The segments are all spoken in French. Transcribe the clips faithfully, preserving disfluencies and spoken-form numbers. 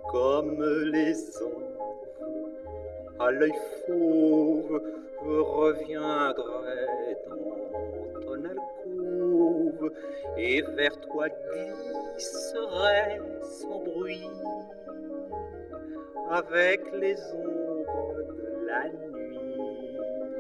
comme les enfants à l'œil fauve, reviendrai dans ton alcôve et vers toi glisserai sans bruit avec les ombres de la nuit.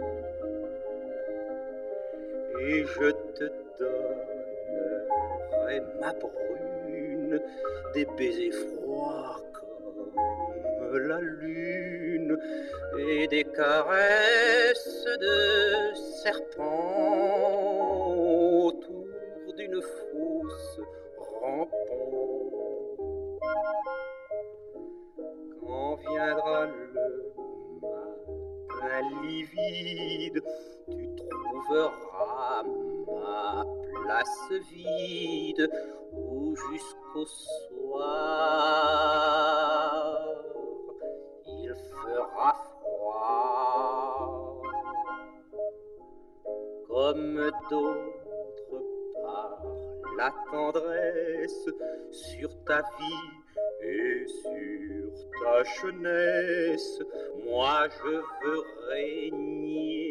Et je te donnerai ma brune, des baisers froids comme la lune, et des caresses de serpent autour d'une fausse rampante. Quand viendra le matin livide, tu trouveras ma place vide, où jusqu'au soir il fera froid. Comme d'autres par la tendresse sur ta vie et sur ta jeunesse, moi je veux régner